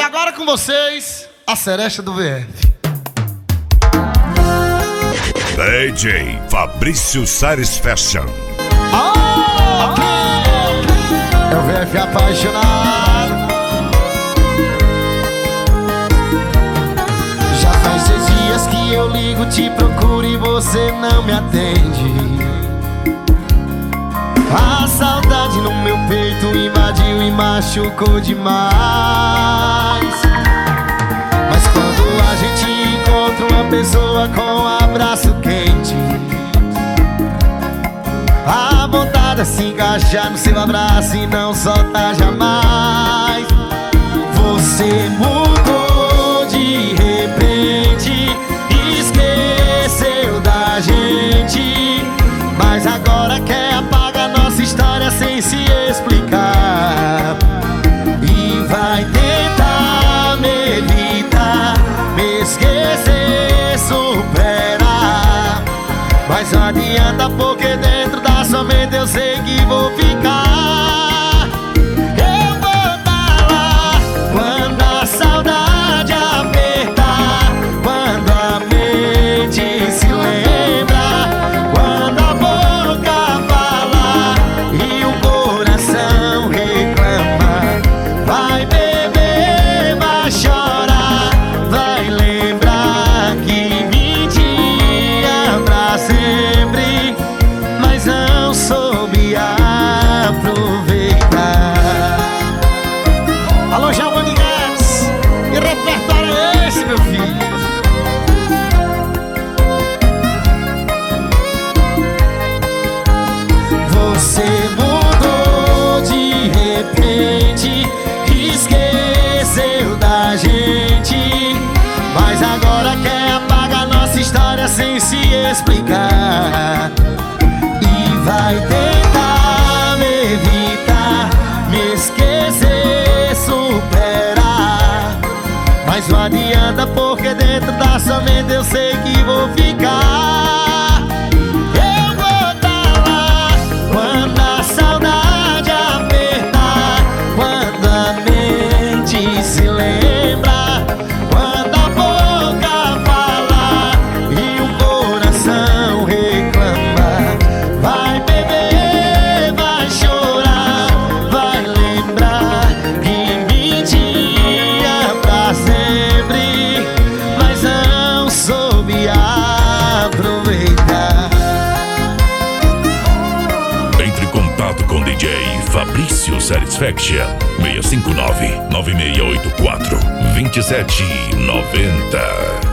agora com vocês, a Seresta do VF. DJ Fabrício Satisfaction. É o VF apaixonado. Já faz 6 dias que eu ligo, te procuro e você não me atende. A saudade no meu peito invadiu e machucou demais. Mas quando a gente encontra uma pessoa com um abraço quente, a vontade é se encaixar no seu abraço e não soltar jamais. Você mudou de repente, esqueceu da gente, mas agora quer apagar nossa história sem se explicar. E vai tentar me evitar, me esquecer, superar, mas não adianta porque dentro da sua mente eu sei que vou ficar. Eu vou estar lá quando a saudade apertar, quando a mente se lembra, quando a boca fala e o coração reclama. Vai beber, vai chorar, vai lembrar que me tinha pra sempre, mas não soube aproveitar. Alô, Giovanni Guedes, que repertório é esse, meu filho? Você mudou de repente, esqueceu da gente, mas agora quer apagar nossa história sem se explicar. E vai tentar me evitar, me esquecer, superar, mas não adianta porque dentro da sua mente eu sei que vou ficar. Eu vou estar lá quando a saudade apertar, quando a mente se lembra, quando a boca fala e o coração reclama. Vai beber, vai chorar, vai lembrar que me tinha pra sempre, mas não soube aproveitar. Entre em contato com DJ Fabrício Satisfaction 659-9684-2790.